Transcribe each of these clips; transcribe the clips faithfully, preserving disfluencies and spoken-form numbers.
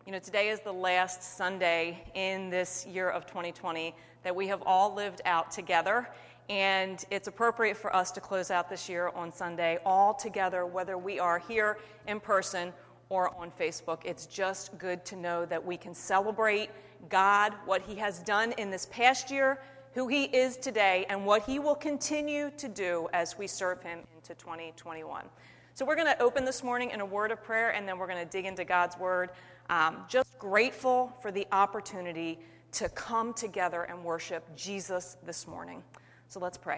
You know, today is the last Sunday in this year of twenty twenty that we have all lived out together, and it's appropriate for us to close out this year on Sunday all together, whether we are here in person or on Facebook. It's just good to know that we can celebrate God, what He has done in this past year, who He is today, and what He will continue to do as we serve Him into twenty twenty-one. So we're going to open this morning in a word of prayer, and then we're going to dig into God's Word. Um, just grateful for the opportunity to come together and worship Jesus this morning. So let's pray.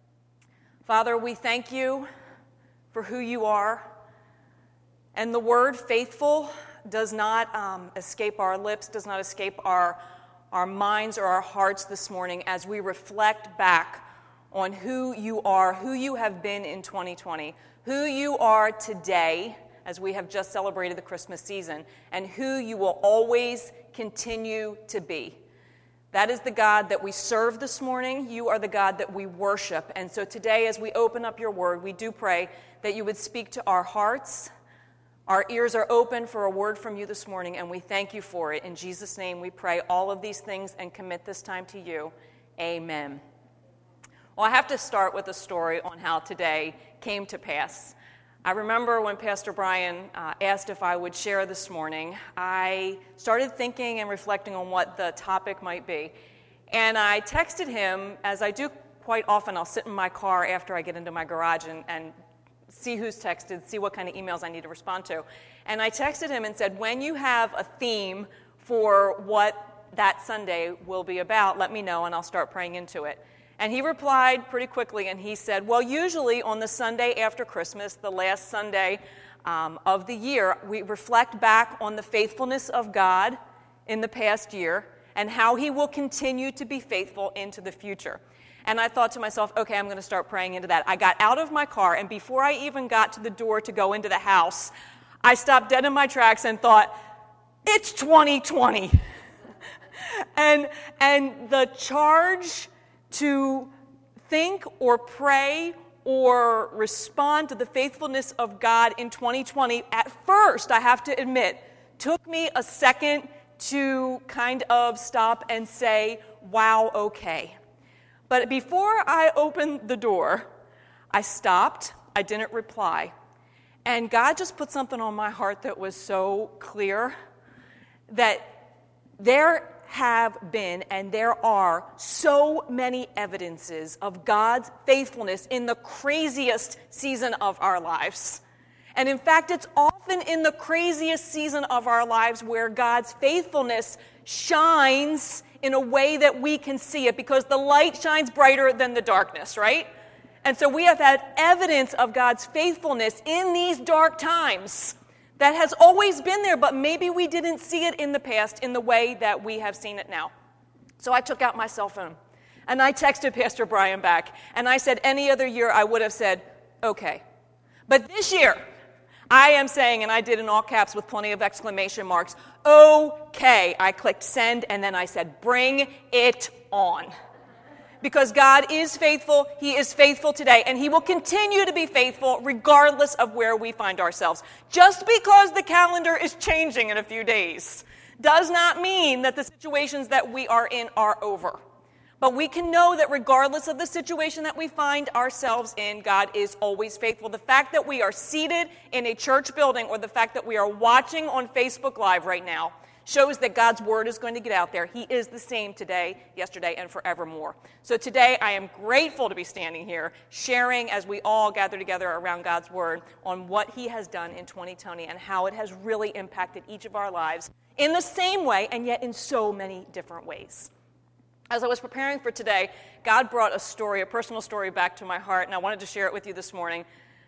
Father, we thank You for who You are. And the word faithful does not um, escape our lips, does not escape our, our minds or our hearts this morning as we reflect back on who You are, who You have been in twenty twenty, who You are today, as we have just celebrated the Christmas season, and who You will always continue to be. That is the God that we serve this morning. You are the God that we worship. And so today, as we open up Your word, we do pray that You would speak to our hearts. Our ears are open for a word from You this morning, and we thank You for it. In Jesus' name, we pray all of these things and commit this time to You. Amen. Well, I have to start with a story on how today came to pass. I remember when Pastor Brian uh, asked if I would share this morning, I started thinking and reflecting on what the topic might be. And I texted him, as I do quite often. I'll sit in my car after I get into my garage and, and see who's texted, see what kind of emails I need to respond to. And I texted him and said, when you have a theme for what that Sunday will be about, let me know and I'll start praying into it. And he replied pretty quickly, and he said, well, usually on the Sunday after Christmas, the last Sunday um, of the year, we reflect back on the faithfulness of God in the past year and how He will continue to be faithful into the future. And I thought to myself, okay, I'm going to start praying into that. I got out of my car, and before I even got to the door to go into the house, I stopped dead in my tracks and thought, it's twenty twenty. and and the charge to think or pray or respond to the faithfulness of God in twenty twenty, at first, I have to admit, took me a second to kind of stop and say, wow, okay. But before I opened the door, I stopped, I didn't reply, and God just put something on my heart that was so clear that there have been and there are so many evidences of God's faithfulness in the craziest season of our lives. And in fact, it's often in the craziest season of our lives where God's faithfulness shines in a way that we can see it, because the light shines brighter than the darkness, right? And so we have had evidence of God's faithfulness in these dark times that has always been there, but maybe we didn't see it in the past in the way that we have seen it now. So I took out my cell phone, and I texted Pastor Brian back, and I said any other year I would have said, okay. But this year, I am saying, and I did in all caps with plenty of exclamation marks, okay. I clicked send, and then I said, bring it on. Because God is faithful, He is faithful today, and He will continue to be faithful regardless of where we find ourselves. Just because the calendar is changing in a few days does not mean that the situations that we are in are over. But we can know that regardless of the situation that we find ourselves in, God is always faithful. The fact that we are seated in a church building, or the fact that we are watching on Facebook Live right now, shows that God's word is going to get out there. He is the same today, yesterday, and forevermore. So today I am grateful to be standing here sharing as we all gather together around God's word on what He has done in twenty twenty and how it has really impacted each of our lives in the same way and yet in so many different ways. As I was preparing for today, God brought a story, a personal story back to my heart, and I wanted to share it with you this morning.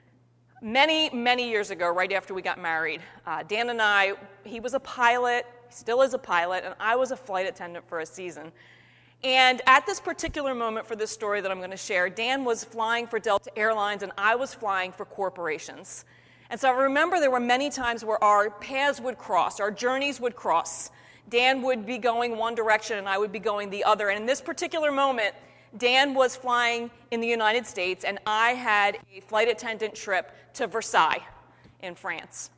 Many, many years ago, right after we got married, uh, Dan and I, he was a pilot, still is a pilot, and I was a flight attendant for a season. And at this particular moment for this story that I'm going to share, Dan was flying for Delta Airlines, and I was flying for corporations. And so I remember there were many times where our paths would cross, our journeys would cross. Dan would be going one direction, and I would be going the other. And in this particular moment, Dan was flying in the United States, and I had a flight attendant trip to Versailles in France.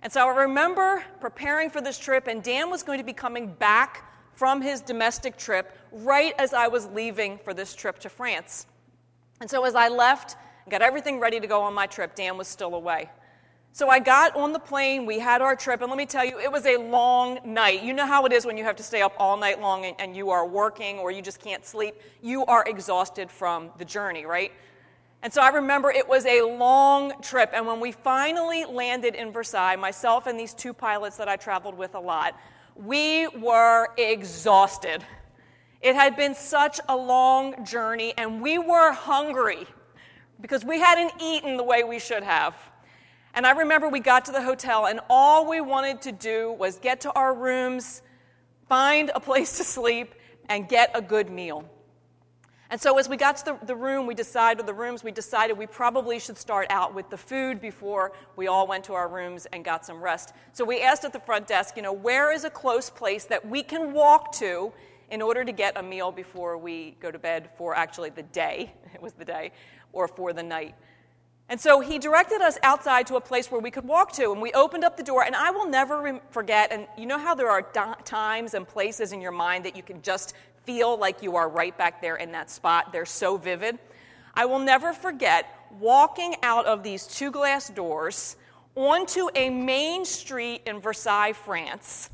And so I remember preparing for this trip, and Dan was going to be coming back from his domestic trip right as I was leaving for this trip to France. And so as I left and got everything ready to go on my trip, Dan was still away. So I got on the plane, we had our trip, and let me tell you, it was a long night. You know how it is when you have to stay up all night long and, and you are working or you just can't sleep. You are exhausted from the journey, right? And so I remember it was a long trip, and when we finally landed in Versailles, myself and these two pilots that I traveled with a lot, we were exhausted. It had been such a long journey, and we were hungry because we hadn't eaten the way we should have. And I remember we got to the hotel, and all we wanted to do was get to our rooms, find a place to sleep, and get a good meal. And so as we got to the, the room, we decided, the rooms, we decided we probably should start out with the food before we all went to our rooms and got some rest. So we asked at the front desk, you know, where is a close place that we can walk to in order to get a meal before we go to bed for actually the day, it was the day, or for the night. And so he directed us outside to a place where we could walk to, and we opened up the door, and I will never re- forget, and you know how there are do- times and places in your mind that you can just feel like you are right back there in that spot. They're so vivid. I will never forget walking out of these two glass doors onto a main street in Versailles, France,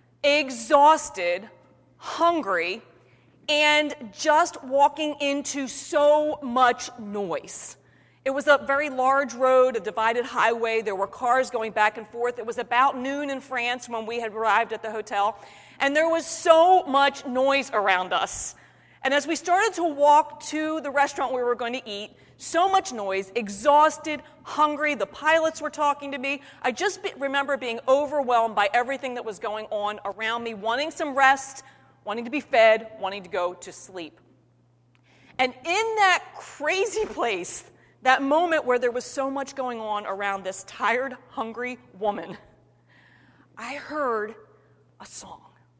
exhausted, hungry, and just walking into so much noise. It was a very large road, a divided highway. There were cars going back and forth. It was about noon in France when we had arrived at the hotel, and there was so much noise around us. And as we started to walk to the restaurant we were going to eat, so much noise, exhausted, hungry. The pilots were talking to me. I just be- remember being overwhelmed by everything that was going on around me, wanting some rest, wanting to be fed, wanting to go to sleep. And in that crazy place, that moment where there was so much going on around this tired, hungry woman, I heard a song.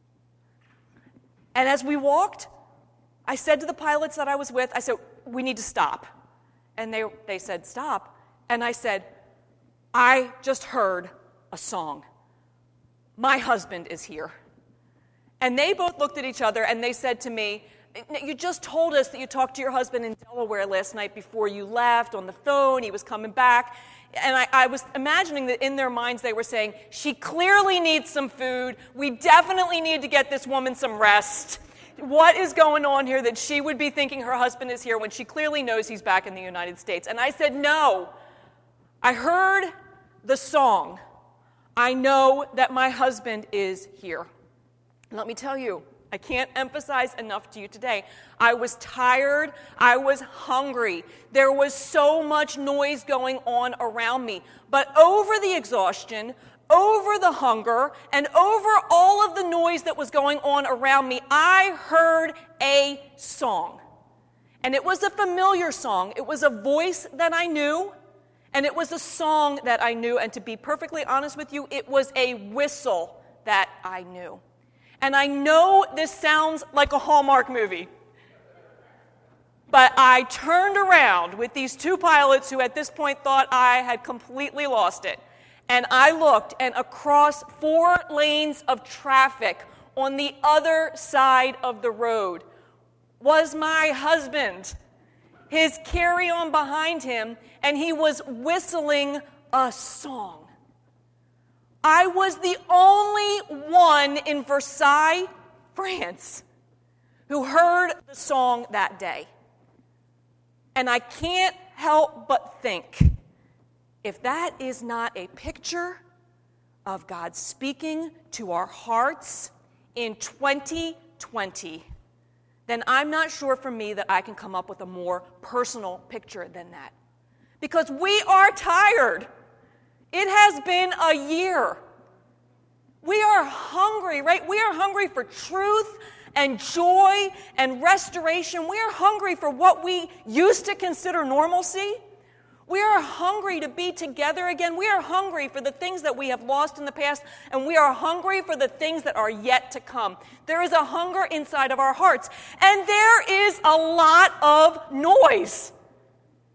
And as we walked, I said to the pilots that I was with, I said, we need to stop. And they, they said, stop. And I said, I just heard a song. My husband is here. And they both looked at each other and they said to me, you just told us that you talked to your husband in Delaware last night before you left on the phone. He was coming back. And I, I was imagining that in their minds they were saying, she clearly needs some food. We definitely need to get this woman some rest. What is going on here that she would be thinking her husband is here when she clearly knows he's back in the United States? And I said, no. I heard the song. I know that my husband is here. And let me tell you, I can't emphasize enough to you today. I was tired. I was hungry. There was so much noise going on around me. But over the exhaustion, over the hunger, and over all of the noise that was going on around me, I heard a song. And it was a familiar song. It was a voice that I knew, and it was a song that I knew. And to be perfectly honest with you, it was a whistle that I knew. And I know this sounds like a Hallmark movie, but I turned around with these two pilots who at this point thought I had completely lost it. And I looked, and across four lanes of traffic on the other side of the road was my husband, his carry-on behind him, and he was whistling a song. I was the only one in Versailles, France, who heard the song that day. And I can't help but think, if that is not a picture of God speaking to our hearts in twenty twenty, then I'm not sure for me that I can come up with a more personal picture than that. Because we are tired. It has been a year. We are hungry, right? We are hungry for truth and joy and restoration. We are hungry for what we used to consider normalcy. We are hungry to be together again. We are hungry for the things that we have lost in the past, and we are hungry for the things that are yet to come. There is a hunger inside of our hearts, and there is a lot of noise.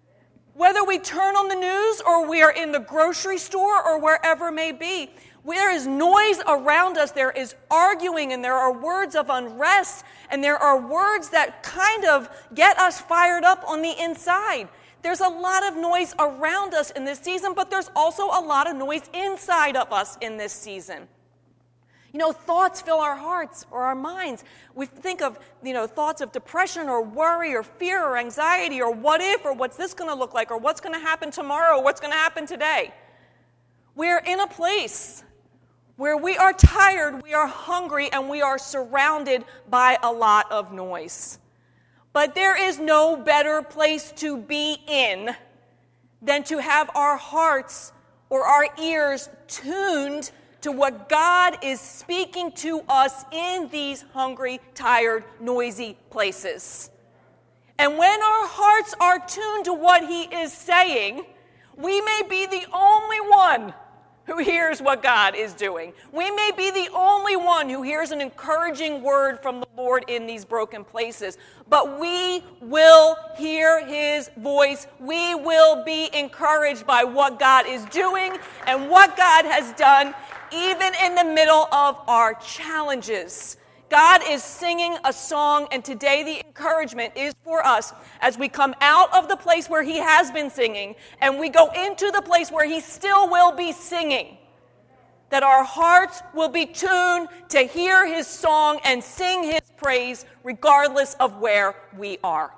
Whether we turn on the news or we are in the grocery store or wherever it may be, there is noise around us, there is arguing, and there are words of unrest, and there are words that kind of get us fired up on the inside. There's a lot of noise around us in this season, but there's also a lot of noise inside of us in this season. You know, thoughts fill our hearts or our minds. We think of, you know, thoughts of depression or worry or fear or anxiety or what if or what's this going to look like or what's going to happen tomorrow or what's going to happen today. We're in a place where we are tired, we are hungry, and we are surrounded by a lot of noise. But there is no better place to be in than to have our hearts or our ears tuned to what God is speaking to us in these hungry, tired, noisy places. And when our hearts are tuned to what He is saying, we may be the only one who hears what God is doing. We may be the only one who hears an encouraging word from the Lord in these broken places. But we will hear His voice. We will be encouraged by what God is doing and what God has done, even in the middle of our challenges. God is singing a song, and today the encouragement is for us as we come out of the place where He has been singing and we go into the place where He still will be singing, that our hearts will be tuned to hear His song and sing His praise regardless of where we are.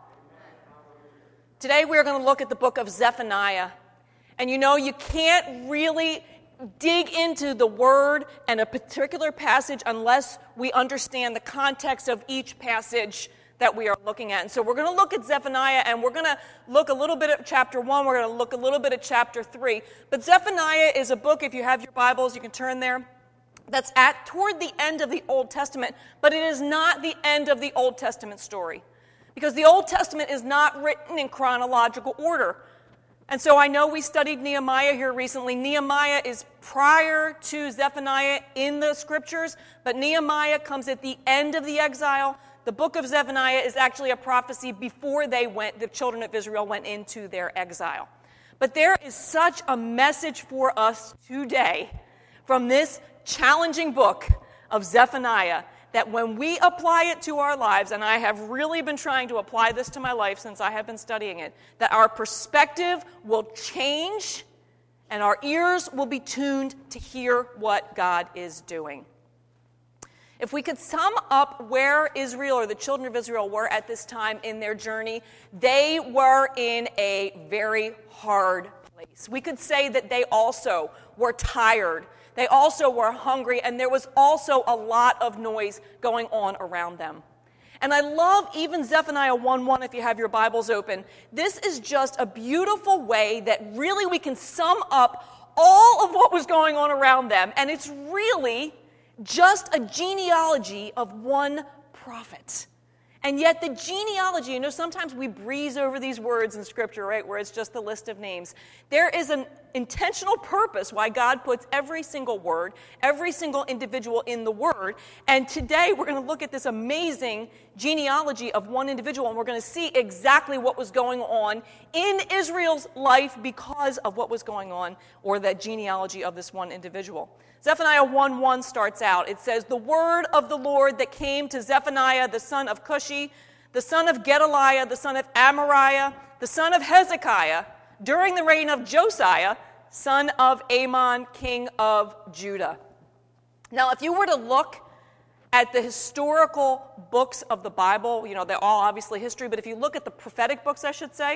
Today we're going to look at the book of Zephaniah. And you know, you can't really dig into the word and a particular passage unless we understand the context of each passage that we are looking at. And so we're going to look at Zephaniah, and we're going to look a little bit at chapter one. We're going to look a little bit at chapter three. But Zephaniah is a book, if you have your Bibles, you can turn there, that's at toward the end of the Old Testament, but it is not the end of the Old Testament story, because the Old Testament is not written in chronological order. And so I know we studied Nehemiah here recently. Nehemiah is prior to Zephaniah in the scriptures, but Nehemiah comes at the end of the exile. The book of Zephaniah is actually a prophecy before they went, the children of Israel went into their exile. But there is such a message for us today from this challenging book of Zephaniah that when we apply it to our lives, and I have really been trying to apply this to my life since I have been studying it, that our perspective will change and our ears will be tuned to hear what God is doing. If we could sum up where Israel or the children of Israel were at this time in their journey, they were in a very hard place. We could say that they also were tired. They also were hungry, and there was also a lot of noise going on around them. And I love even Zephaniah one one, if you have your Bibles open. This is just a beautiful way that really we can sum up all of what was going on around them, and it's really just a genealogy of one prophet. And yet the genealogy, you know, sometimes we breeze over these words in Scripture, right, where it's just the list of names. There is an intentional purpose why God puts every single word, every single individual in the Word. And today we're going to look at this amazing genealogy of one individual, and we're going to see exactly what was going on in Israel's life because of what was going on, or the genealogy of this one individual. Zephaniah one one starts out. It says, "The word of the Lord that came to Zephaniah, the son of Cushi, the son of Gedaliah, the son of Amariah, the son of Hezekiah, during the reign of Josiah, son of Amon, king of Judah." Now, if you were to look at the historical books of the Bible, you know, they're all obviously history, but if you look at the prophetic books, I should say,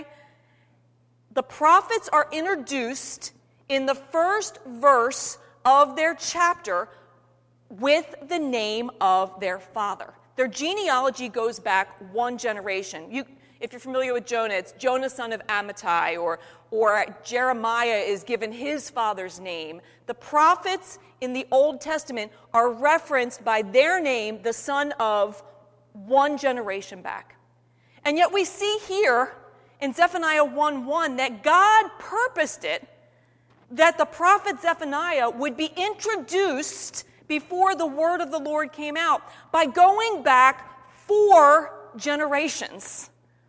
the prophets are introduced in the first verse of their chapter with the name of their father. Their genealogy goes back one generation. You, if you're familiar with Jonah, it's Jonah, son of Amittai, or, or Jeremiah is given his father's name. The prophets in the Old Testament are referenced by their name, the son of, one generation back. And yet we see here in Zephaniah one one that God purposed it that the prophet Zephaniah would be introduced before the word of the Lord came out by going back four generations.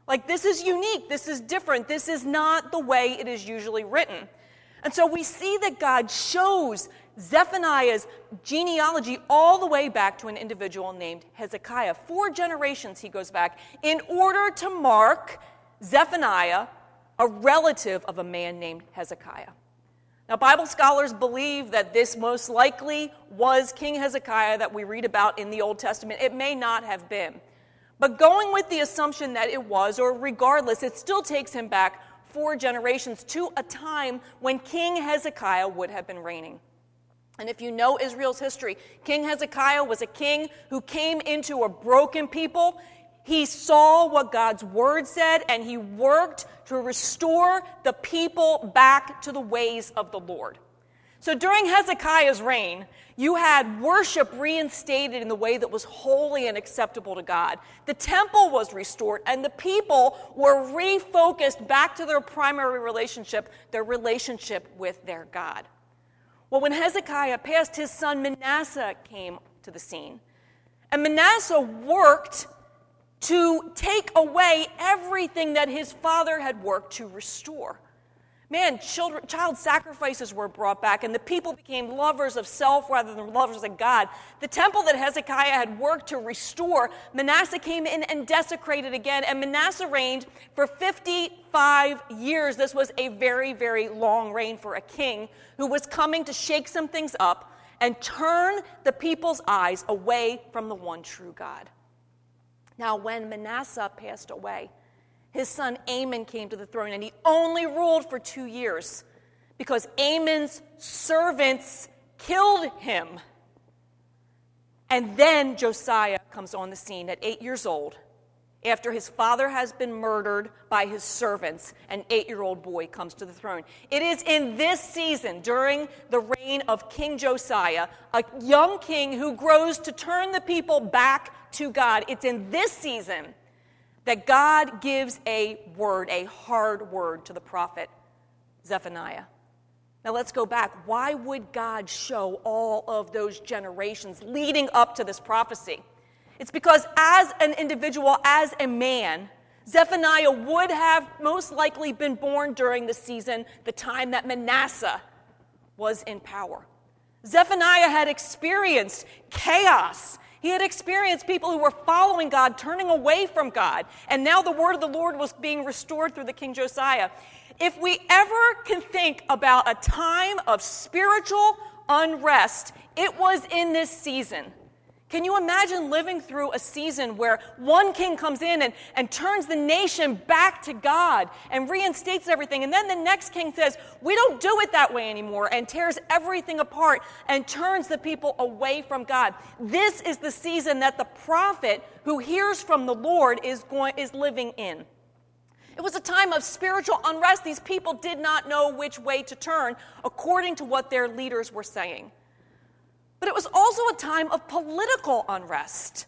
Like, this is unique, this is different, this is not the way it is usually written. And so we see that God shows Zephaniah's genealogy all the way back to an individual named Hezekiah. Four generations he goes back in order to mark Zephaniah a relative of a man named Hezekiah. Now, Bible scholars believe that this most likely was King Hezekiah that we read about in the Old Testament. It may not have been. But going with the assumption that it was, or regardless, it still takes him back four generations to a time when King Hezekiah would have been reigning. And if you know Israel's history, King Hezekiah was a king who came into a broken people. He saw what God's word said, and he worked to restore the people back to the ways of the Lord. So during Hezekiah's reign, you had worship reinstated in the way that was holy and acceptable to God. The temple was restored, and the people were refocused back to their primary relationship, their relationship with their God. Well, when Hezekiah passed, his son Manasseh came to the scene. And Manasseh worked to take away everything that his father had worked to restore. Man, children, child sacrifices were brought back, and the people became lovers of self rather than lovers of God. The temple that Hezekiah had worked to restore, Manasseh came in and desecrated again, and Manasseh reigned for fifty-five years. This was a very, very long reign for a king who was coming to shake some things up and turn the people's eyes away from the one true God. Now, when Manasseh passed away, his son Amon came to the throne, and he only ruled for two years because Amon's servants killed him. And then Josiah comes on the scene at eight years old. After his father has been murdered by his servants, an eight-year-old boy comes to the throne. It is in this season, during the reign of King Josiah, a young king who grows to turn the people back to God. It's in this season that God gives a word, a hard word to the prophet Zephaniah. Now let's go back. Why would God show all of those generations leading up to this prophecy? It's because as an individual, as a man, Zephaniah would have most likely been born during the season, the time that Manasseh was in power. Zephaniah had experienced chaos. He had experienced people who were following God, turning away from God. And now the word of the Lord was being restored through the King Josiah. If we ever can think about a time of spiritual unrest, it was in this season. Can you imagine living through a season where one king comes in and, and turns the nation back to God and reinstates everything, and then the next king says, we don't do it that way anymore, and tears everything apart and turns the people away from God? This is the season that the prophet who hears from the Lord is going is living in. It was a time of spiritual unrest. These people did not know which way to turn according to what their leaders were saying. But it was also a time of political unrest.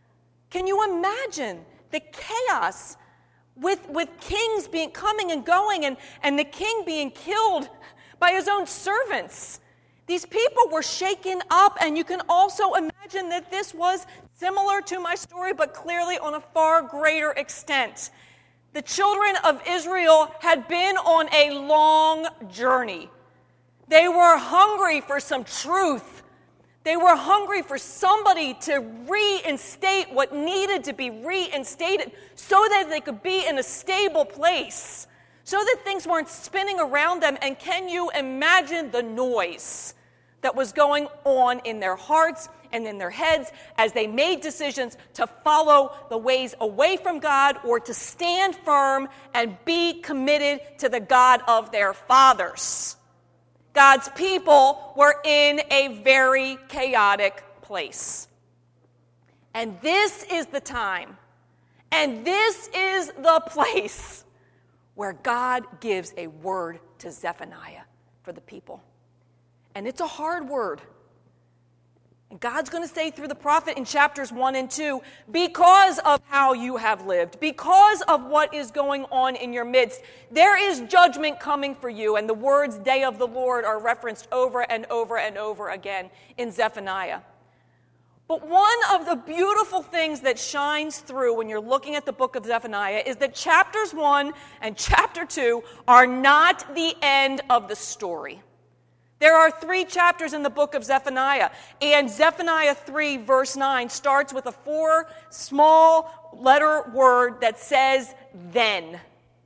Can you imagine the chaos with, with kings being coming and going, and, and the king being killed by his own servants? These people were shaken up, and you can also imagine that this was similar to my story, but clearly on a far greater extent. The children of Israel had been on a long journey. They were hungry for some truth. They were hungry for somebody to reinstate what needed to be reinstated so that they could be in a stable place, so that things weren't spinning around them. And can you imagine the noise that was going on in their hearts and in their heads as they made decisions to follow the ways away from God or to stand firm and be committed to the God of their fathers? God's people were in a very chaotic place. And this is the time, and this is the place where God gives a word to Zephaniah for the people. And it's a hard word. And God's going to say through the prophet in chapters one and two, because of how you have lived, because of what is going on in your midst, there is judgment coming for you. And the words day of the Lord are referenced over and over and over again in Zephaniah. But one of the beautiful things that shines through when you're looking at the book of Zephaniah is that chapters one and chapter two are not the end of the story. There are three chapters in the book of Zephaniah, and Zephaniah three verse nine starts with a four small letter word that says then.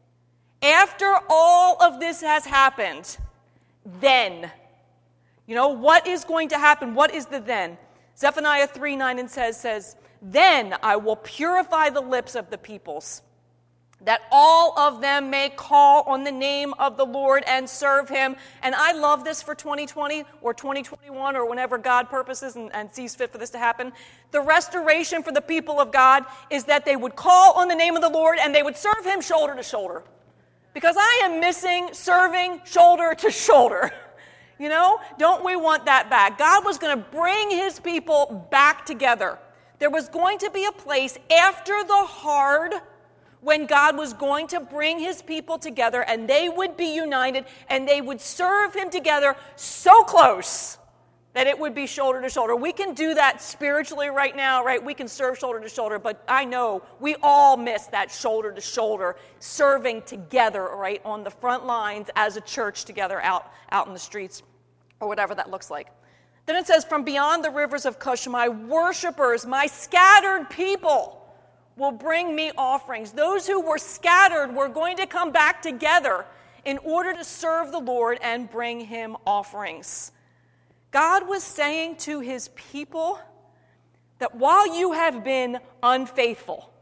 After all of this has happened, then. You know, what is going to happen? What is the then? Zephaniah three nine and says, says, then I will purify the lips of the peoples, that all of them may call on the name of the Lord and serve him. And I love this for twenty twenty or twenty twenty-one or whenever God purposes and, and sees fit for this to happen. The restoration for the people of God is that they would call on the name of the Lord and they would serve him shoulder to shoulder. Because I am missing serving shoulder to shoulder. You know, don't we want that back? God was going to bring his people back together. There was going to be a place after the hard when God was going to bring his people together and they would be united and they would serve him together so close that it would be shoulder to shoulder. We can do that spiritually right now, right? We can serve shoulder to shoulder, but I know we all miss that shoulder to shoulder serving together, right, on the front lines as a church together out, out in the streets. Or whatever that looks like. Then it says, from beyond the rivers of Cush, my worshipers, my scattered people will bring me offerings. Those who were scattered were going to come back together in order to serve the Lord and bring him offerings. God was saying to his people that while you have been unfaithful,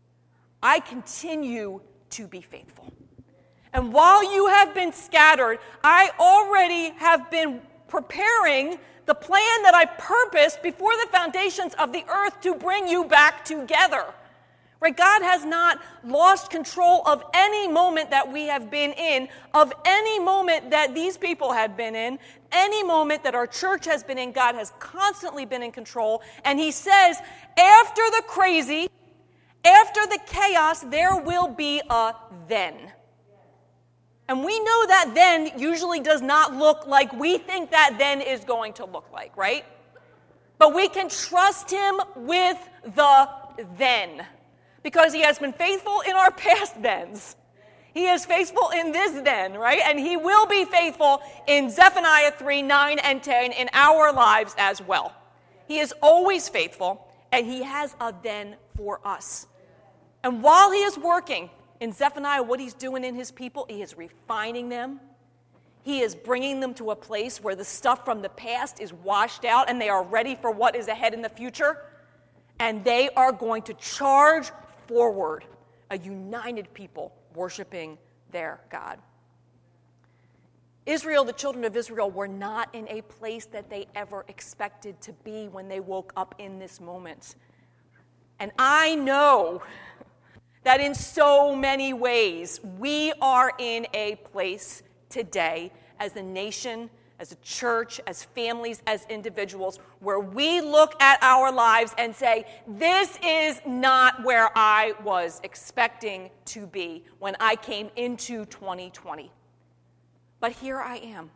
I continue to be faithful. And while you have been scattered, I already have been preparing the plan that I purposed before the foundations of the earth to bring you back together. Right? God has not lost control of any moment that we have been in, of any moment that these people had been in, any moment that our church has been in. God has constantly been in control. And he says, after the crazy, after the chaos, there will be a then. And we know that then usually does not look like we think that then is going to look like, right? But we can trust him with the then. Because he has been faithful in our past thens. He is faithful in this then, right? And he will be faithful in Zephaniah three, nine, and ten in our lives as well. He is always faithful, and he has a then for us. And while he is working, in Zephaniah, what he's doing in his people, he is refining them. He is bringing them to a place where the stuff from the past is washed out and they are ready for what is ahead in the future. And they are going to charge forward, a united people worshiping their God. Israel, the children of Israel, were not in a place that they ever expected to be when they woke up in this moment. And I know that in so many ways, we are in a place today as a nation, as a church, as families, as individuals, where we look at our lives and say, this is not where I was expecting to be when I came into twenty twenty. But here I am.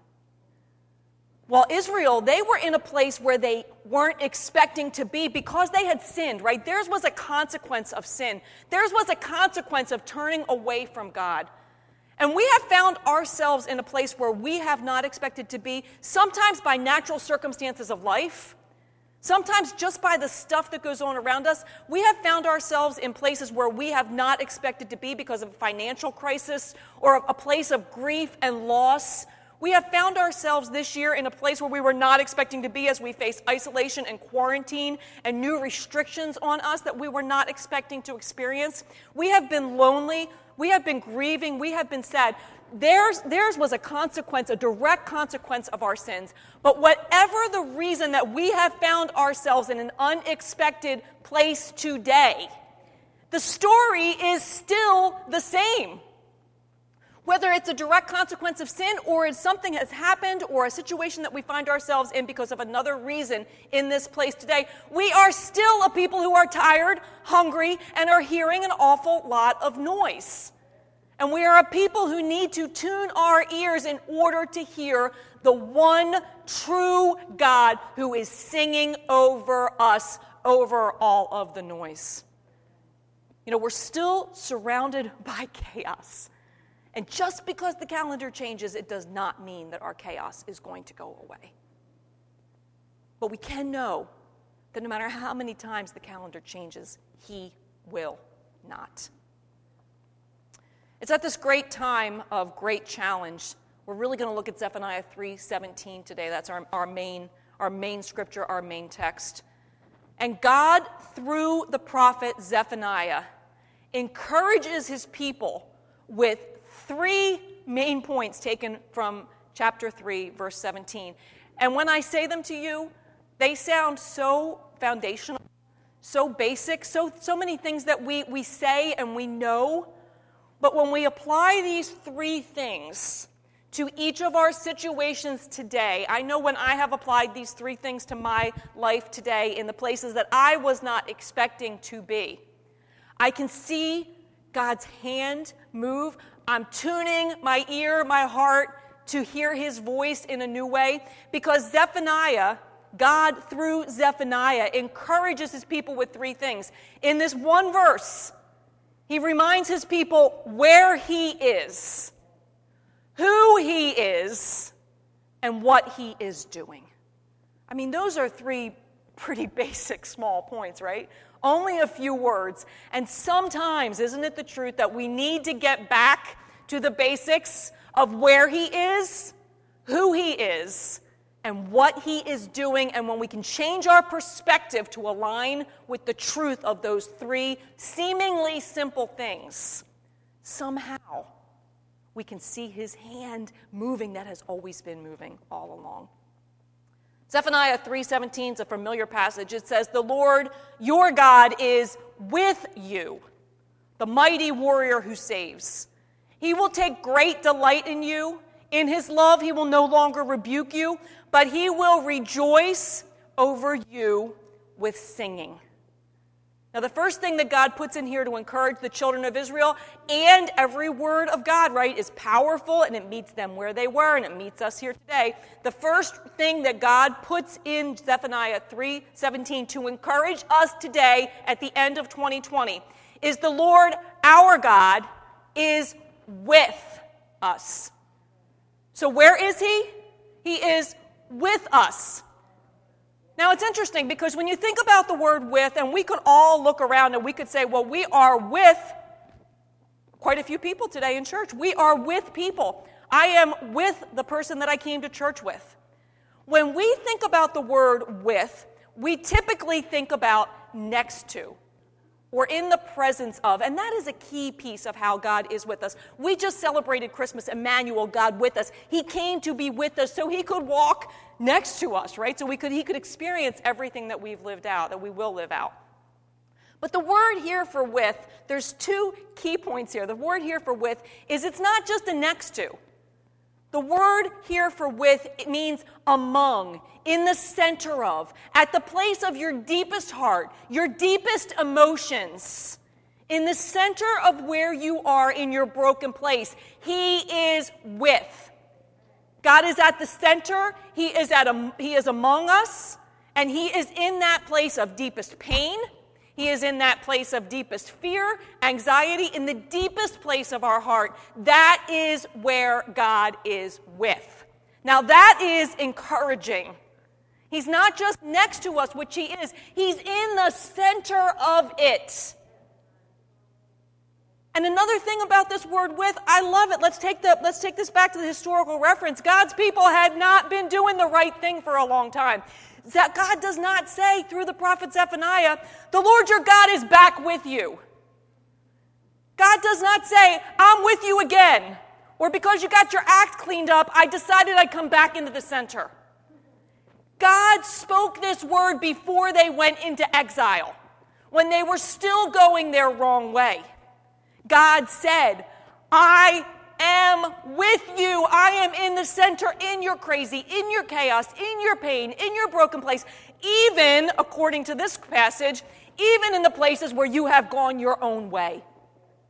While Israel, they were in a place where they weren't expecting to be because they had sinned, right? Theirs was a consequence of sin. Theirs was a consequence of turning away from God. And we have found ourselves in a place where we have not expected to be, sometimes by natural circumstances of life, sometimes just by the stuff that goes on around us. We have found ourselves in places where we have not expected to be because of a financial crisis or a place of grief and loss. We have found ourselves this year in a place where we were not expecting to be as we face isolation and quarantine and new restrictions on us that we were not expecting to experience. We have been lonely. We have been grieving. We have been sad. Theirs, theirs was a consequence, a direct consequence of our sins. But whatever the reason that we have found ourselves in an unexpected place today, the story is still the same. Whether it's a direct consequence of sin or it's something has happened or a situation that we find ourselves in because of another reason in this place today, we are still a people who are tired, hungry, and are hearing an awful lot of noise. And we are a people who need to tune our ears in order to hear the one true God who is singing over us, over all of the noise. You know, we're still surrounded by chaos. And just because the calendar changes, it does not mean that our chaos is going to go away. But we can know that no matter how many times the calendar changes, he will not. It's at this great time of great challenge. We're really going to look at Zephaniah three seventeen today. That's our, our main our main scripture, our main text. And God, through the prophet Zephaniah, encourages his people with three main points taken from chapter three, verse seventeen. And when I say them to you, they sound so foundational, so basic, so, so many things that we, we say and we know. But when we apply these three things to each of our situations today, I know when I have applied these three things to my life today in the places that I was not expecting to be, I can see God's hand move. I'm tuning my ear, my heart to hear his voice in a new way, because Zephaniah, God through Zephaniah, encourages his people with three things. In this one verse, he reminds his people where he is, who he is, and what he is doing. I mean, those are three pretty basic small points, right? Only a few words. And sometimes, isn't it the truth that we need to get back to the basics of where he is, who he is, and what he is doing, and when we can change our perspective to align with the truth of those three seemingly simple things, somehow we can see his hand moving that has always been moving all along. Zephaniah three seventeen is a familiar passage. It says, "The Lord your God is with you, the mighty warrior who saves. He will take great delight in you. In his love he will no longer rebuke you, but he will rejoice over you with singing." Now, the first thing that God puts in here to encourage the children of Israel, and every word of God, right, is powerful, and it meets them where they were, and it meets us here today. The first thing that God puts in Zephaniah three seventeen to encourage us today at the end of twenty twenty is the Lord, our God, is with us. So where is he? He is with us. Now, it's interesting because when you think about the word with, and we could all look around and we could say, well, we are with quite a few people today in church. We are with people. I am with the person that I came to church with. When we think about the word with, we typically think about next to, or in the presence of, and that is a key piece of how God is with us. We just celebrated Christmas, Emmanuel, God with us. He came to be with us so he could walk next to us, right? So we could he could experience everything that we've lived out, that we will live out. But the word here for with, there's two key points here. The word here for with is it's not just a next to. The word here for with, it means among, in the center of, at the place of your deepest heart, your deepest emotions, in the center of where you are in your broken place. He is with. God is at the center. He is at a, he is among us, and he is in that place of deepest pain. He is in that place of deepest fear, anxiety, in the deepest place of our heart. That is where God is with. Now that is encouraging. He's not just next to us, which he is. He's in the center of it. And another thing about this word with, I love it. Let's take the let's take this back to the historical reference. God's people had not been doing the right thing for a long time. God does not say through the prophet Zephaniah, the Lord your God is back with you. God does not say, I'm with you again. Or because you got your act cleaned up, I decided I'd come back into the center. God spoke this word before they went into exile, when they were still going their wrong way. God said, I am with you. I am in the center, in your crazy, in your chaos, in your pain, in your broken place, even, according to this passage, even in the places where you have gone your own way.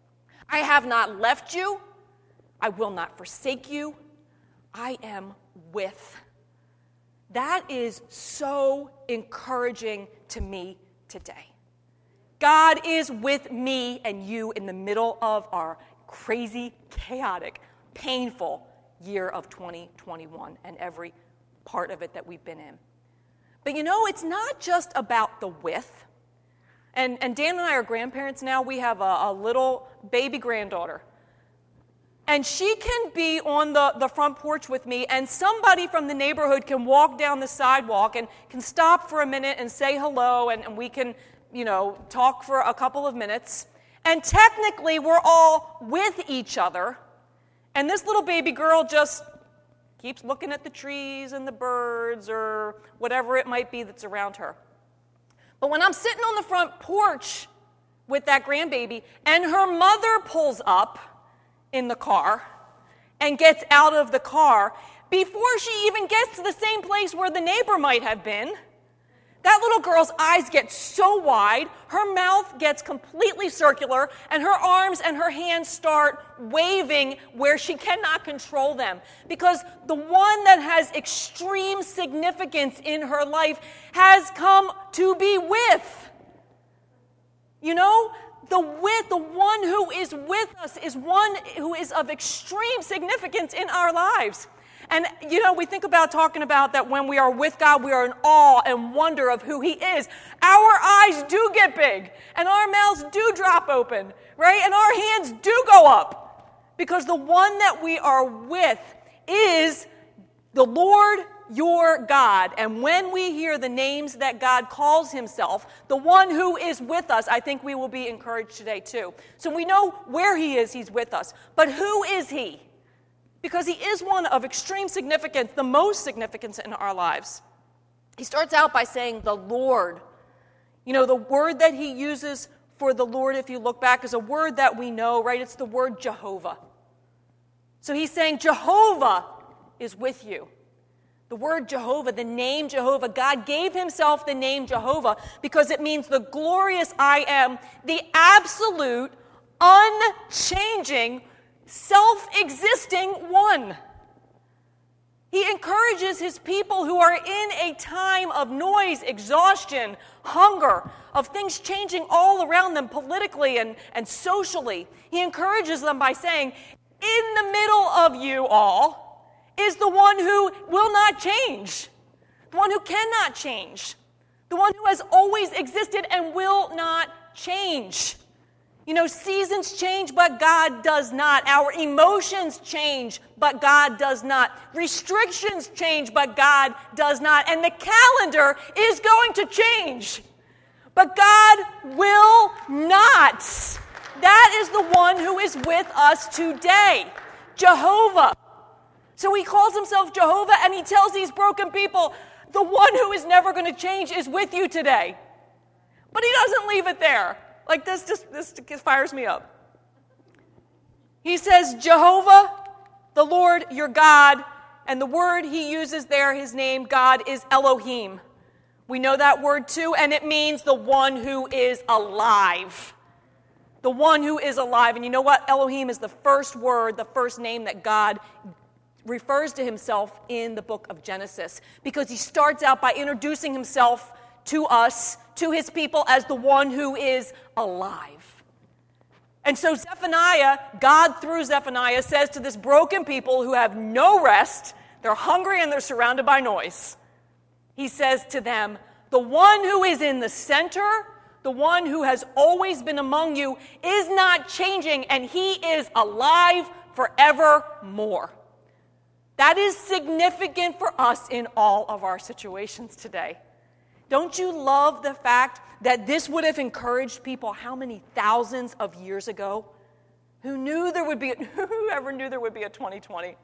I have not left you. I will not forsake you. I am with. That is so encouraging to me today. God is with me and you in the middle of our crazy, chaotic, painful year of twenty twenty-one and every part of it that we've been in. But you know, it's not just about the with. And, and Dan and I are grandparents now. We have a, a little baby granddaughter. And she can be on the, the front porch with me, and somebody from the neighborhood can walk down the sidewalk and can stop for a minute and say hello, and, and we can, you know, talk for a couple of minutes. And technically, we're all with each other. And this little baby girl just keeps looking at the trees and the birds or whatever it might be that's around her. But when I'm sitting on the front porch with that grandbaby, and her mother pulls up in the car and gets out of the car, before she even gets to the same place where the neighbor might have been, that little girl's eyes get so wide, her mouth gets completely circular, and her arms and her hands start waving where she cannot control them. Because the one that has extreme significance in her life has come to be with. You know, the with, the one who is with us is one who is of extreme significance in our lives. And, you know, we think about talking about that when we are with God, we are in awe and wonder of who He is. Our eyes do get big, and our mouths do drop open, right? And our hands do go up, because the one that we are with is the Lord your God. And when we hear the names that God calls Himself, the one who is with us, I think we will be encouraged today too. So we know where He is, He's with us. But who is He? Because He is one of extreme significance, the most significance in our lives. He starts out by saying the Lord. You know, the word that He uses for the Lord, if you look back, is a word that we know, right? It's the word Jehovah. So He's saying Jehovah is with you. The word Jehovah, the name Jehovah, God gave Himself the name Jehovah because it means the glorious I am, the absolute, unchanging, self-existing one. He encourages His people who are in a time of noise, exhaustion, hunger, of things changing all around them politically and, and socially. He encourages them by saying, in the middle of you all is the one who will not change, the one who cannot change, the one who has always existed and will not change. You know, seasons change, but God does not. Our emotions change, but God does not. Restrictions change, but God does not. And the calendar is going to change, but God will not. That is the one who is with us today, Jehovah. So He calls Himself Jehovah, and He tells these broken people, the one who is never going to change is with you today. But He doesn't leave it there. Like this just this fires me up. He says, Jehovah, the Lord your God, and the word He uses there, His name, God, is Elohim. We know that word too, and it means the one who is alive. The one who is alive. And you know what? Elohim is the first word, the first name that God refers to Himself in the book of Genesis, because He starts out by introducing Himself to us, to His people, as the one who is alive. And so Zephaniah, God through Zephaniah, says to this broken people who have no rest, they're hungry and they're surrounded by noise. He says to them, the one who is in the center, the one who has always been among you, is not changing, and He is alive forevermore. That is significant for us in all of our situations today. Don't you love the fact that this would have encouraged people how many thousands of years ago? Who knew there would be, a, who ever knew there would be a twenty twenty?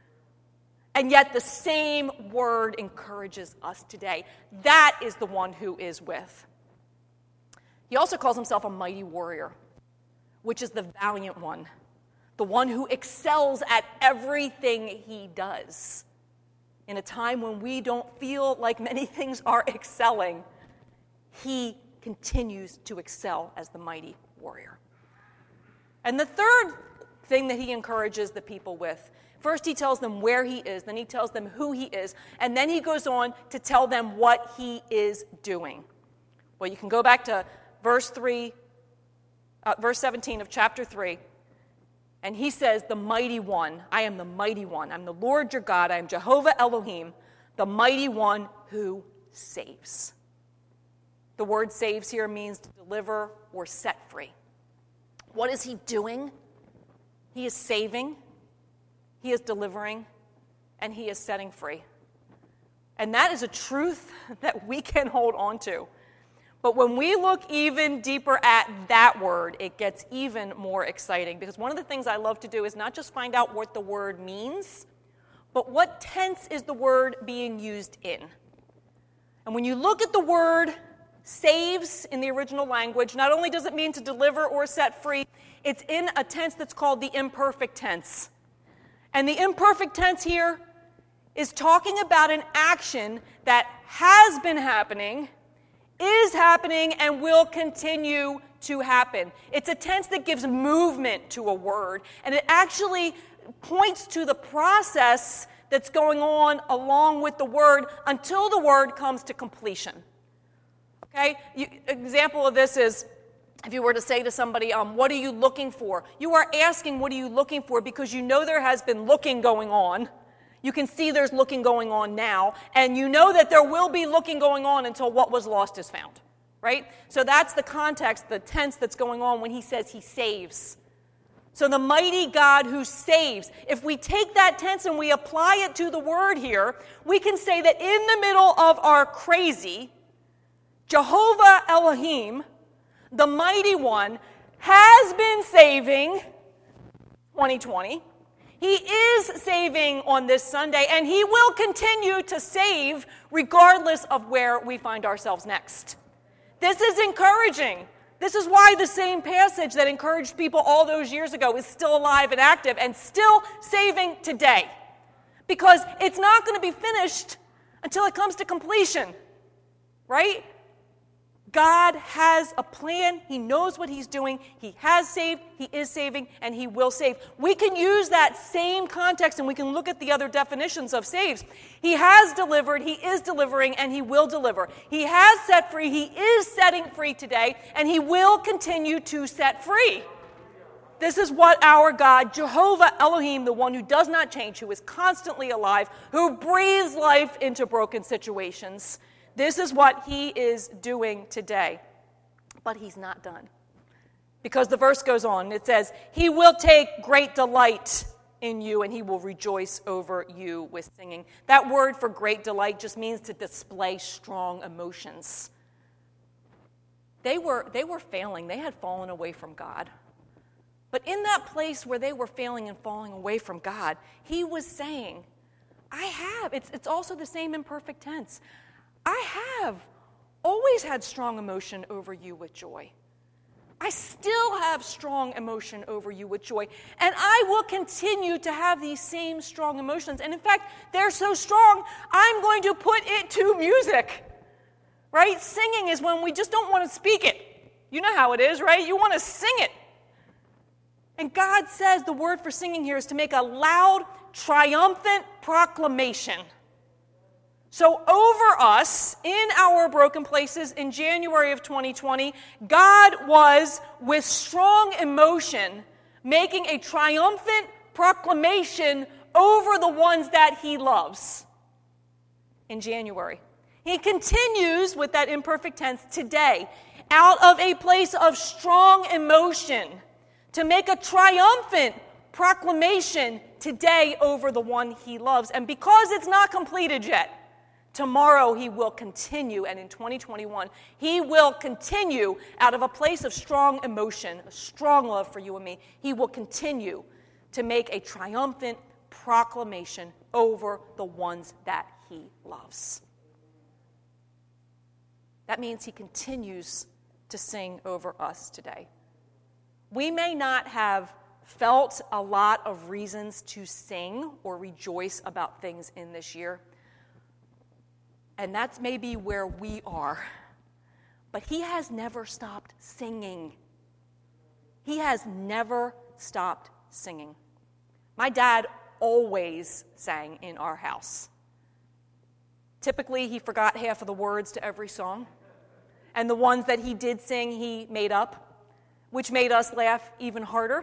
And yet the same word encourages us today. That is the one who is with. He also calls Himself a mighty warrior, which is the valiant one, the one who excels at everything He does. In a time when we don't feel like many things are excelling, He continues to excel as the mighty warrior. And the third thing that he encourages the people with, first he tells them where he is, then he tells them who he is, and then he goes on to tell them what he is doing. Well, you can go back to verse three, uh, verse seventeen of chapter three, and he says, the mighty one, I am the mighty one. I'm the Lord your God. I am Jehovah Elohim, the mighty one who saves. The word saves here means to deliver or set free. What is he doing? He is saving, he is delivering, and he is setting free. And that is a truth that we can hold on to. But when we look even deeper at that word, it gets even more exciting. Because one of the things I love to do is not just find out what the word means, but what tense is the word being used in. And when you look at the word saves in the original language, not only does it mean to deliver or set free, it's in a tense that's called the imperfect tense. And the imperfect tense here is talking about an action that has been happening, is happening, and will continue to happen. It's a tense that gives movement to a word, and it actually points to the process that's going on along with the word until the word comes to completion. Okay? You, example of this is if you were to say to somebody, um, what are you looking for? You are asking, what are you looking for? Because you know there has been looking going on. You can see there's looking going on now, and you know that there will be looking going on until what was lost is found, right? So that's the context, the tense that's going on when he says he saves. So the mighty God who saves. If we take that tense and we apply it to the word here, we can say that in the middle of our crazy, Jehovah Elohim, the mighty one, has been saving twenty twenty. He is saving on this Sunday, and he will continue to save regardless of where we find ourselves next. This is encouraging. This is why the same passage that encouraged people all those years ago is still alive and active and still saving today. Because it's not going to be finished until it comes to completion, right? God has a plan. He knows what he's doing. He has saved, he is saving, and he will save. We can use that same context and we can look at the other definitions of saves. He has delivered, he is delivering, and he will deliver. He has set free, he is setting free today, and he will continue to set free. This is what our God, Jehovah Elohim, the one who does not change, who is constantly alive, who breathes life into broken situations, this is what he is doing today. But he's not done. Because the verse goes on. It says, he will take great delight in you, and he will rejoice over you with singing. That word for great delight just means to display strong emotions. They were, they were failing. They had fallen away from God. But in that place where they were failing and falling away from God, he was saying, I have. It's, it's also the same imperfect tense. I have always had strong emotion over you with joy. I still have strong emotion over you with joy. And I will continue to have these same strong emotions. And in fact, they're so strong, I'm going to put it to music. Right? Singing is when we just don't want to speak it. You know how it is, right? You want to sing it. And God says the word for singing here is to make a loud, triumphant proclamation. So over us, in our broken places in January of twenty twenty, God was, with strong emotion, making a triumphant proclamation over the ones that he loves in January. He continues with that imperfect tense today, out of a place of strong emotion, to make a triumphant proclamation today over the one he loves. And because it's not completed yet, tomorrow he will continue, and in twenty twenty-one, he will continue out of a place of strong emotion, a strong love for you and me. He will continue to make a triumphant proclamation over the ones that he loves. That means he continues to sing over us today. We may not have felt a lot of reasons to sing or rejoice about things in this year. And that's maybe where we are. But he has never stopped singing. He has never stopped singing. My dad always sang in our house. Typically, he forgot half of the words to every song. And the ones that he did sing, he made up, which made us laugh even harder.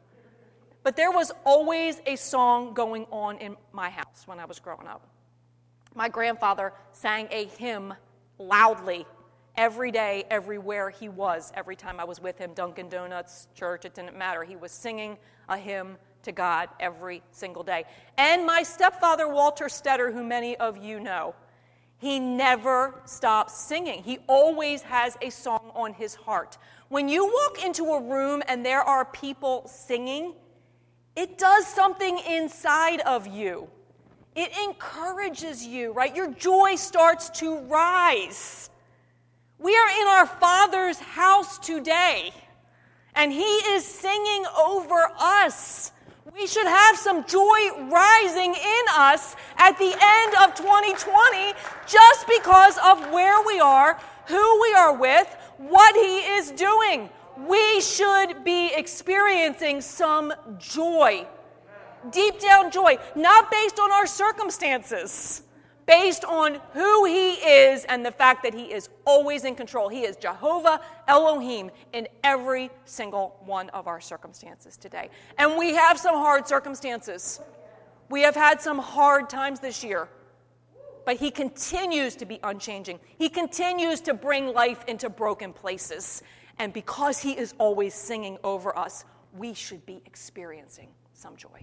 But there was always a song going on in my house when I was growing up. My grandfather sang a hymn loudly every day, everywhere he was. Every time I was with him, Dunkin' Donuts, church, it didn't matter. He was singing a hymn to God every single day. And my stepfather, Walter Stetter, who many of you know, he never stops singing. He always has a song on his heart. When you walk into a room and there are people singing, it does something inside of you. It encourages you, right? Your joy starts to rise. We are in our Father's house today, and He is singing over us. We should have some joy rising in us at the end of twenty twenty just because of where we are, who we are with, what He is doing. We should be experiencing some joy, deep down joy, not based on our circumstances, based on who He is and the fact that He is always in control. He is Jehovah Elohim in every single one of our circumstances today. And we have some hard circumstances. We have had some hard times this year. But He continues to be unchanging. He continues to bring life into broken places. And because He is always singing over us, we should be experiencing some joy.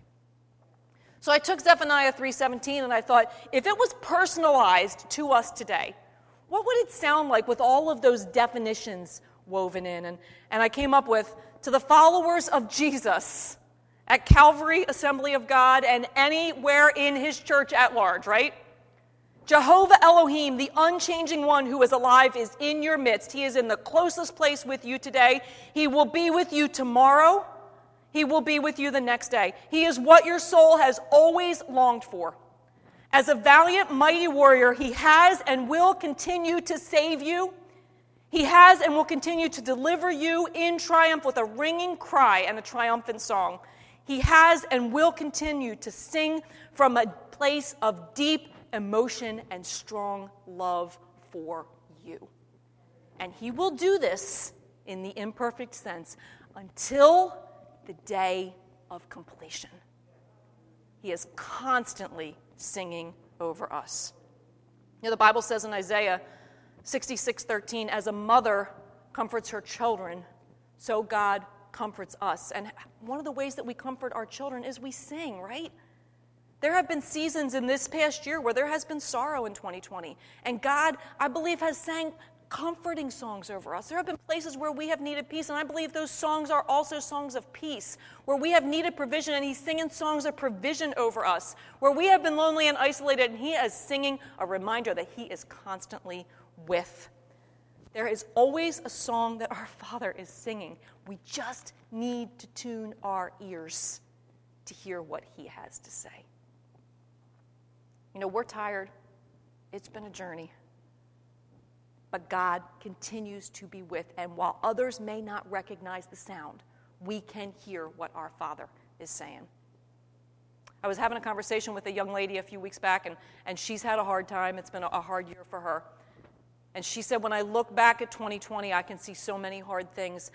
So I took Zephaniah three seventeen and I thought, if it was personalized to us today, what would it sound like with all of those definitions woven in? And, and I came up with, to the followers of Jesus at Calvary Assembly of God and anywhere in His church at large, right? Jehovah Elohim, the unchanging one who is alive, is in your midst. He is in the closest place with you today. He will be with you tomorrow. He will be with you the next day. He is what your soul has always longed for. As a valiant, mighty warrior, He has and will continue to save you. He has and will continue to deliver you in triumph with a ringing cry and a triumphant song. He has and will continue to sing from a place of deep emotion and strong love for you. And He will do this in the imperfect sense until the day of completion. He is constantly singing over us. You know, the Bible says in Isaiah sixty-six thirteen, as a mother comforts her children, so God comforts us. And one of the ways that we comfort our children is we sing, right? There have been seasons in this past year where there has been sorrow in twenty twenty. And God, I believe, has sang comforting songs over us. There have been places where we have needed peace, and I believe those songs are also songs of peace, where we have needed provision, and He's singing songs of provision over us, where we have been lonely and isolated, and He is singing a reminder that He is constantly with. There is always a song that our Father is singing. We just need to tune our ears to hear what He has to say. You know, we're tired. It's been a journey. But God continues to be with, and while others may not recognize the sound, we can hear what our Father is saying. I was having a conversation with a young lady a few weeks back, and, and she's had a hard time. It's been a, a hard year for her. And she said, when I look back at twenty twenty, I can see so many hard things,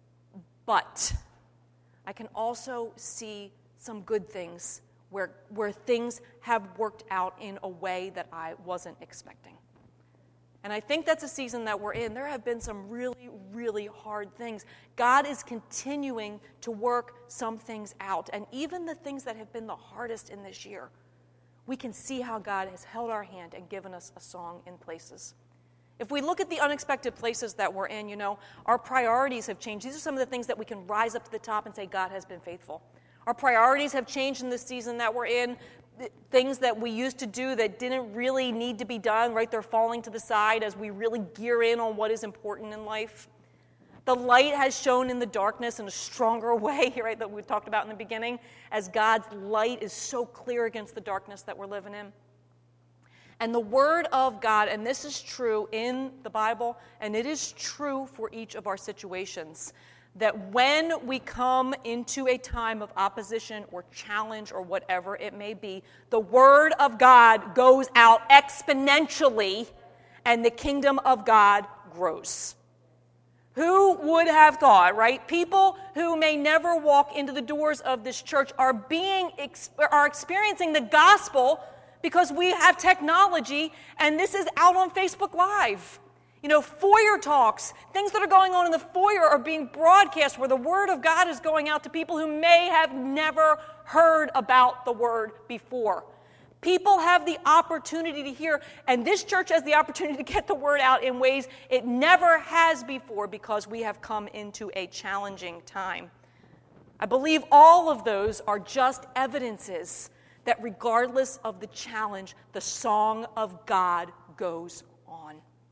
but I can also see some good things where, where things have worked out in a way that I wasn't expecting. And I think that's a season that we're in. There have been some really, really hard things. God is continuing to work some things out. And even the things that have been the hardest in this year, we can see how God has held our hand and given us a song in places. If we look at the unexpected places that we're in, you know, our priorities have changed. These are some of the things that we can rise up to the top and say, God has been faithful. Our priorities have changed in this season that we're in. Things that we used to do that didn't really need to be done, right? They're falling to the side as we really gear in on what is important in life. The light has shone in the darkness in a stronger way, right, that we talked about in the beginning, as God's light is so clear against the darkness that we're living in. And the Word of God, and this is true in the Bible, and it is true for each of our situations, that when we come into a time of opposition or challenge or whatever it may be, the word of God goes out exponentially and the kingdom of God grows. Who would have thought, right? People who may never walk into the doors of this church are being are experiencing the gospel because we have technology, and this is out on Facebook Live. You know, foyer talks, things that are going on in the foyer are being broadcast where the word of God is going out to people who may have never heard about the word before. People have the opportunity to hear, and this church has the opportunity to get the word out in ways it never has before because we have come into a challenging time. I believe all of those are just evidences that regardless of the challenge, the song of God goes on.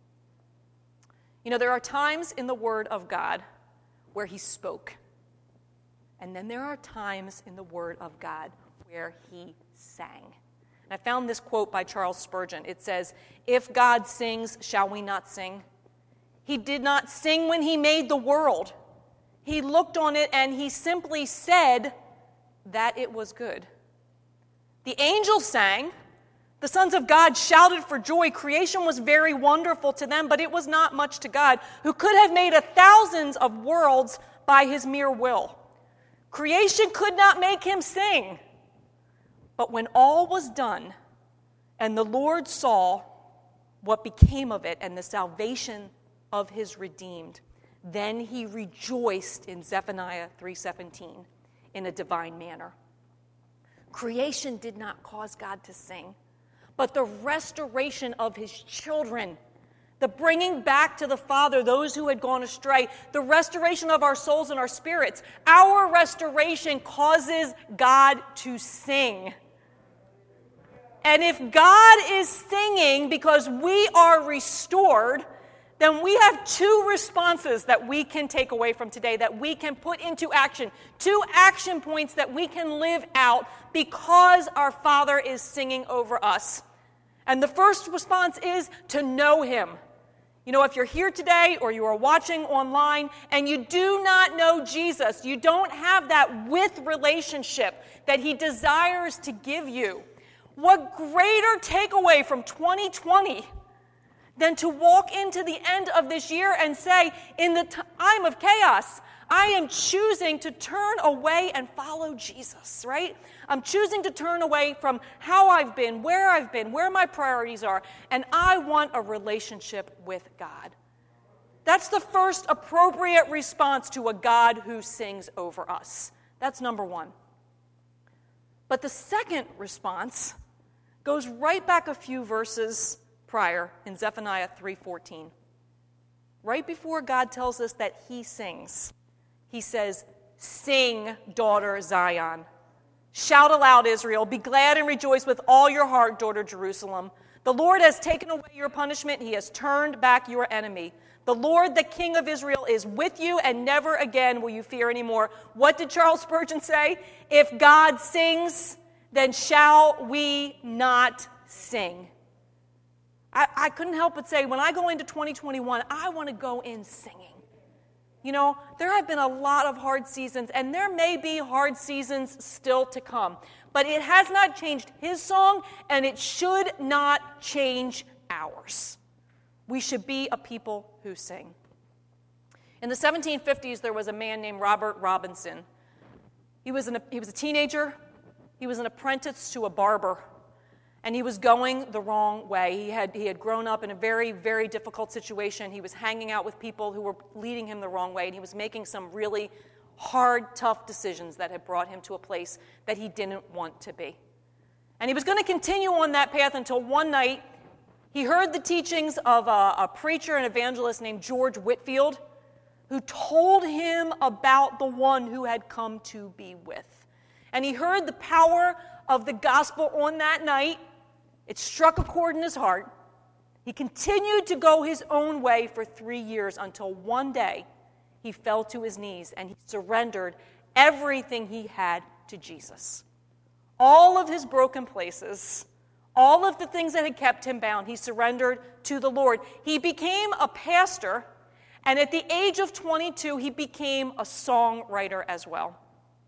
You know, there are times in the Word of God where He spoke, and then there are times in the Word of God where He sang. And I found this quote by Charles Spurgeon. It says, "If God sings, shall we not sing? He did not sing when He made the world. He looked on it and He simply said that it was good. The angels sang. The sons of God shouted for joy. Creation was very wonderful to them, but it was not much to God, who could have made a thousands of worlds by His mere will. Creation could not make Him sing. But when all was done, and the Lord saw what became of it and the salvation of His redeemed, then He rejoiced in Zephaniah three seventeen in a divine manner." Creation did not cause God to sing, but the restoration of His children, the bringing back to the Father those who had gone astray, the restoration of our souls and our spirits, our restoration causes God to sing. And if God is singing because we are restored, then we have two responses that we can take away from today, that we can put into action. Two action points that we can live out because our Father is singing over us. And the first response is to know Him. You know, if you're here today or you are watching online and you do not know Jesus, you don't have that with relationship that He desires to give you, what greater takeaway from twenty twenty than to walk into the end of this year and say, in the time of chaos, I am choosing to turn away and follow Jesus, right? I'm choosing to turn away from how I've been, where I've been, where my priorities are, and I want a relationship with God. That's the first appropriate response to a God who sings over us. That's number one. But the second response goes right back a few verses prior in Zephaniah three fourteen. Right before God tells us that He sings, He says, "Sing, daughter Zion. Shout aloud, Israel. Be glad and rejoice with all your heart, daughter Jerusalem. The Lord has taken away your punishment. He has turned back your enemy. The Lord, the King of Israel, is with you, and never again will you fear anymore." What did Charles Spurgeon say? If God sings, then shall we not sing? I, I couldn't help but say, when I go into twenty twenty-one, I want to go in singing. You know, there have been a lot of hard seasons, and there may be hard seasons still to come. But it has not changed His song, and it should not change ours. We should be a people who sing. In the seventeen fifties, there was a man named Robert Robinson. He was, an, he was a teenager. He was an apprentice to a barber, and he was going the wrong way. He had, he had grown up in a very, very difficult situation. He was hanging out with people who were leading him the wrong way, and he was making some really hard, tough decisions that had brought him to a place that he didn't want to be. And he was going to continue on that path until one night he heard the teachings of a, a preacher and evangelist named George Whitefield, who told him about the one who had come to be with. And he heard the power of the gospel on that night. It struck a chord in his heart. He continued to go his own way for three years until one day he fell to his knees and he surrendered everything he had to Jesus. All of his broken places, all of the things that had kept him bound, he surrendered to the Lord. He became a pastor, And at the age of twenty-two, he became a songwriter as well.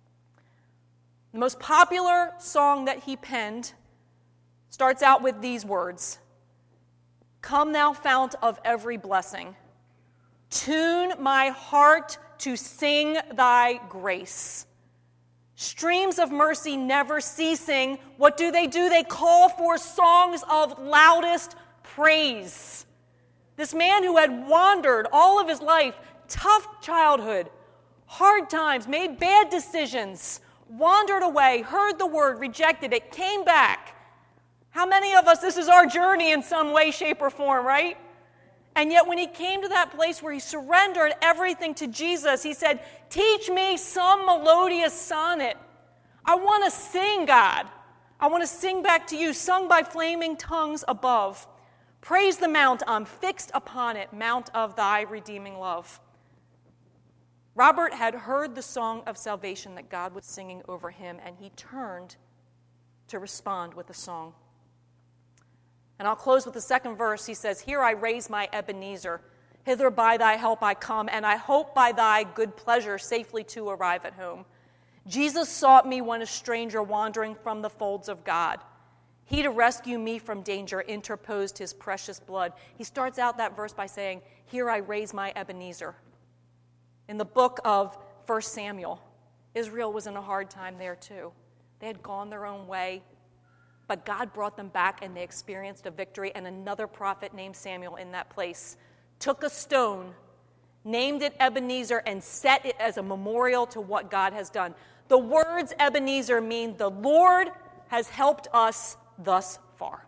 The most popular song that he penned starts out with these words: "Come thou fount of every blessing, tune my heart to sing thy grace. Streams of mercy never ceasing, what do they do? They call for songs of loudest praise." This man who had wandered all of his life, tough childhood, hard times, made bad decisions, wandered away, heard the word, rejected it, came back. How many of us, this is our journey in some way, shape, or form, right? And yet when he came to that place where he surrendered everything to Jesus, he said, "Teach me some melodious sonnet. I want to sing, God. I want to sing back to you, sung by flaming tongues above. Praise the mount, I'm fixed upon it, mount of thy redeeming love." Robert had heard the song of salvation that God was singing over him, and he turned to respond with a song. And I'll close with the second verse. He says, "Here I raise my Ebenezer. Hither by thy help I come, and I hope by thy good pleasure safely to arrive at home. Jesus sought me when a stranger wandering from the folds of God. He, to rescue me from danger, interposed his precious blood." He starts out that verse by saying, "Here I raise my Ebenezer." In the book of First Samuel, Israel was in a hard time there too. They had gone their own way, but God brought them back and they experienced a victory, and another prophet named Samuel in that place took a stone, named it Ebenezer, and set it as a memorial to what God has done. The words Ebenezer mean the Lord has helped us thus far.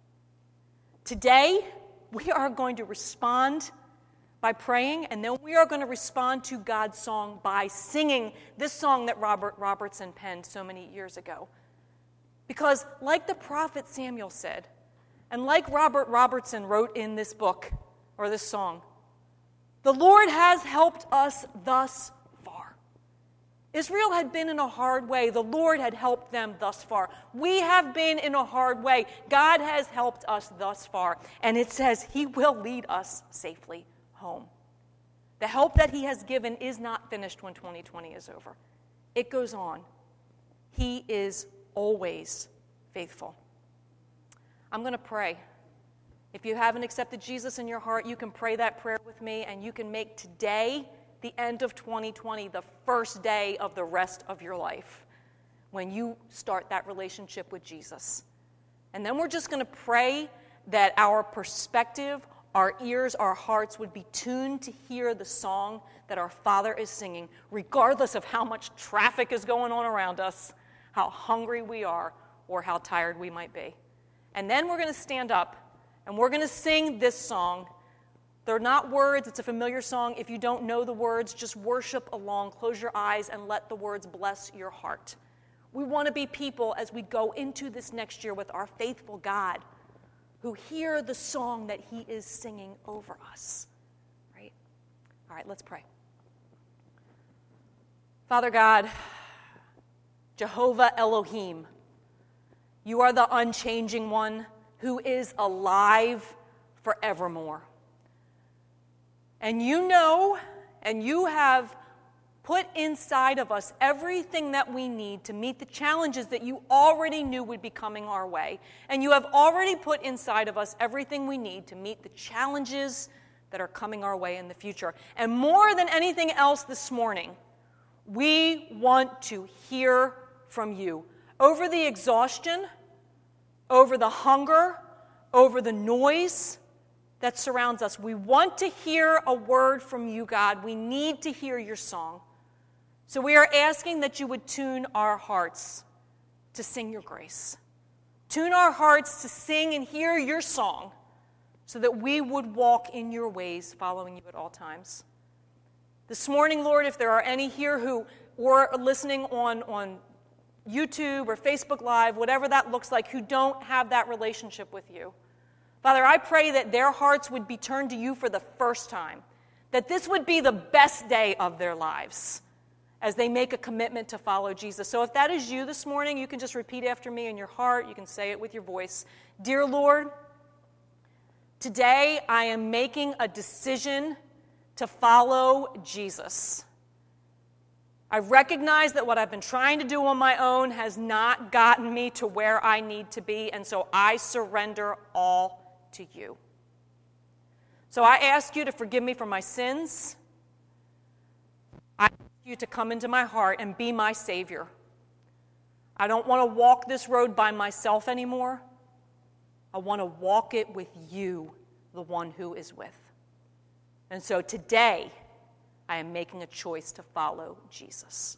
Today, we are going to respond by praying, and then we are going to respond to God's song by singing this song that Robert Robertson penned so many years ago. Because like the prophet Samuel said, and like Robert Robertson wrote in this book, or this song, the Lord has helped us thus far. Israel had been in a hard way. The Lord had helped them thus far. We have been in a hard way. God has helped us thus far. And it says he will lead us safely home. The help that he has given is not finished when twenty twenty is over. It goes on. He is always faithful. I'm going to pray. If you haven't accepted Jesus in your heart, you can pray that prayer with me, and you can make today, the end of twenty twenty, the first day of the rest of your life when you start that relationship with Jesus. And then we're just going to pray that our perspective, our ears, our hearts would be tuned to hear the song that our Father is singing, regardless of how much traffic is going on around us, how hungry we are, or how tired we might be. And then we're going to stand up, and we're going to sing this song. They're not words. It's a familiar song. If you don't know the words, just worship along. Close your eyes and let the words bless your heart. We want to be people as we go into this next year with our faithful God who hear the song that he is singing over us. Right? All right, let's pray. Father God, Jehovah Elohim, you are the unchanging one who is alive forevermore. And you know, and you have put inside of us everything that we need to meet the challenges that you already knew would be coming our way. And you have already put inside of us everything we need to meet the challenges that are coming our way in the future. And more than anything else this morning, we want to hear from you over the exhaustion, over the hunger, over the noise that surrounds us. We want to hear a word from you, God. We need to hear your song. So we are asking that you would tune our hearts to sing your grace. Tune our hearts to sing and hear your song so that we would walk in your ways, following you at all times. This morning, Lord, if there are any here who or listening on, on YouTube or Facebook Live, whatever that looks like, who don't have that relationship with you, Father, I pray that their hearts would be turned to you for the first time, that this would be the best day of their lives as they make a commitment to follow Jesus. So if that is you this morning, you can just repeat after me in your heart. You can say it with your voice. Dear Lord, today I am making a decision to follow Jesus. I recognize that what I've been trying to do on my own has not gotten me to where I need to be, and so I surrender all to you. So I ask you to forgive me for my sins. I ask you to come into my heart and be my Savior. I don't want to walk this road by myself anymore. I want to walk it with you, the one who is with. And so today, I am making a choice to follow Jesus.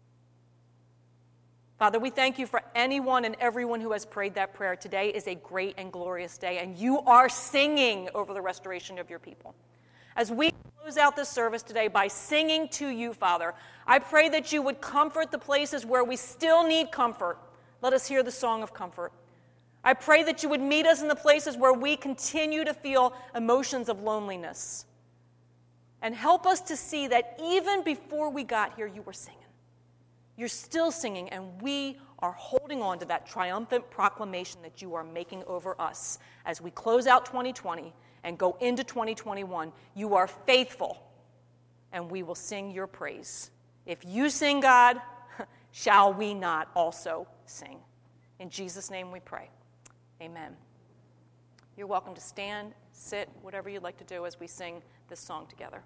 Father, we thank you for anyone and everyone who has prayed that prayer. Today is a great and glorious day, and you are singing over the restoration of your people. As we close out this service today by singing to you, Father, I pray that you would comfort the places where we still need comfort. Let us hear the song of comfort. I pray that you would meet us in the places where we continue to feel emotions of loneliness. And help us to see that even before we got here, you were singing. You're still singing, and we are holding on to that triumphant proclamation that you are making over us as we close out twenty twenty and go into twenty twenty-one. You are faithful, and we will sing your praise. If you sing, God, shall we not also sing? In Jesus' name we pray. Amen. You're welcome to stand, sit, whatever you'd like to do as we sing this song together.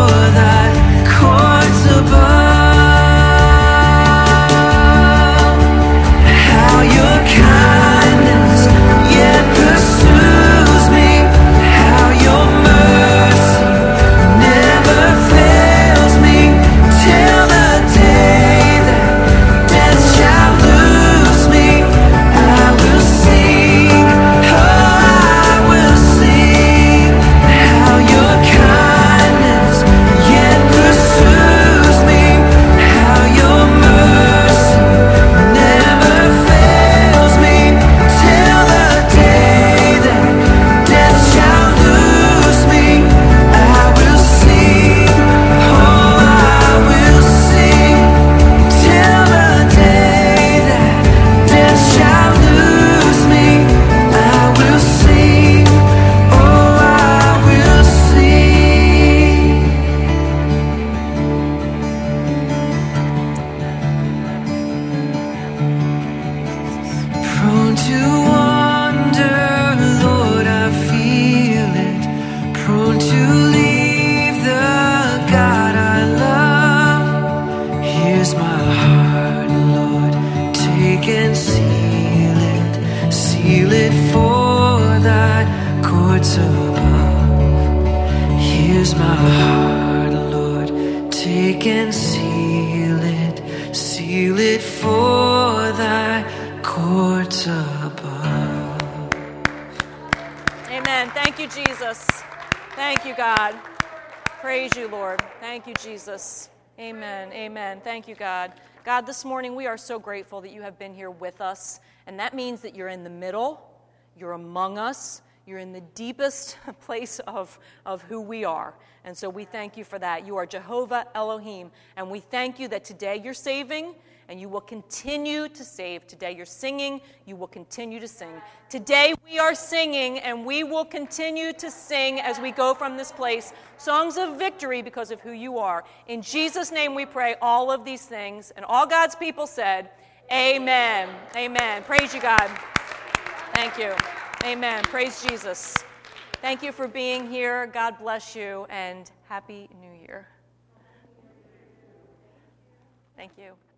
Above heart, Lord, take and seal it, seal it for thy courts above. Amen. Thank you, Jesus. Thank you, God. Praise you, Lord. Thank you, Jesus. Amen. Amen. Thank you, God. God, this morning we are so grateful that you have been here with us, and that means that you're in the middle, you're among us, you're in the deepest place of, of who we are. And so we thank you for that. You are Jehovah Elohim, and we thank you that today you're saving, and you will continue to save. Today you're singing, you will continue to sing. Today we are singing, and we will continue to sing as we go from this place, songs of victory because of who you are. In Jesus' name we pray all of these things, and all God's people said, amen. Amen. Praise you, God. Thank you. Amen. Praise Jesus. Thank you for being here. God bless you, and Happy New Year. Thank you.